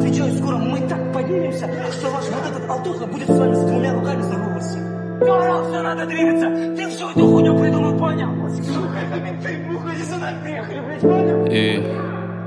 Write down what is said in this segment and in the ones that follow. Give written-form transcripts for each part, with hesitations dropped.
Отвечаю, скоро мы так поднимемся, что ваш вот этот Алтуха будет с вами с двумя руками здороваться. Говорил, все надо двигаться. Ты всю эту хуйню придумал, понял? Сука, это менты, уходи сюда, приехали, блядь, понял?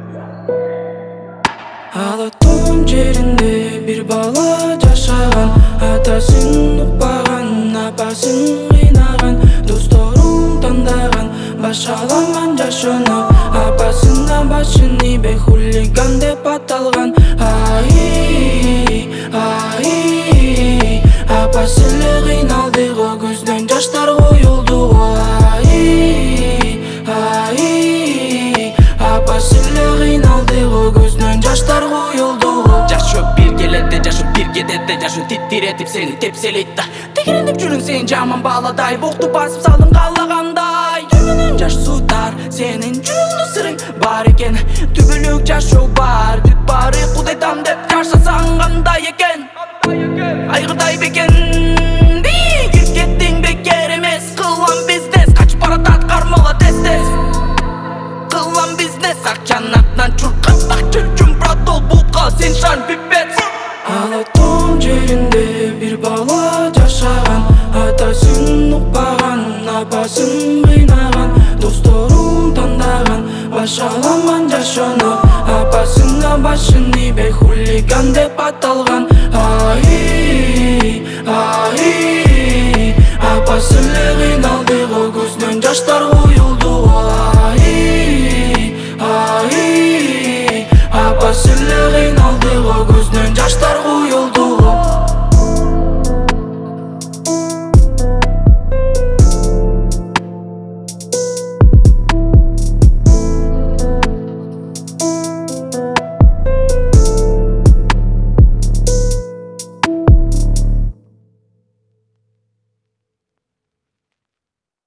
Алатон жеринде бир бала жашаган, атасын укпаган, апасын кыйнаган, досторун тандаган, башаламан жашоону, апасына башын ийбей хулиган деп аталган. Ай, ай, апасы эле кыйналды го, көздөн жаштар коюлду го. Ай, ай, апасы эле кыйналды го, көздөн жаштар коюлду го. Жашоо бир келет, жашоо бир кетет, жашоо титиретип сени тепселейт да. Тегеренип жүрүң сен жаман баладай, бокту басып салдың каалагандай. Түбүнөн жаш сутар, сенин жүрөгүңдө сырың бар экен. Түбөлүк жашоо бар, бүт баары кудайтам деп жашасаң кандай экен? Айгырдай бекен, кирип кеттиң бекер эмес. Кылган бизнес, качып баратат кармала тез-тез. Кылган бизнес, акчанын атынан чуркап акча үчүн продол булка, сен шан пипец. Алатон жеринде бир бала жашаган, атасын укпаган, апасын кыйнаган, досторун тандаган, башаламан жашоону, апасына башын ийбей хулиган деп аталган.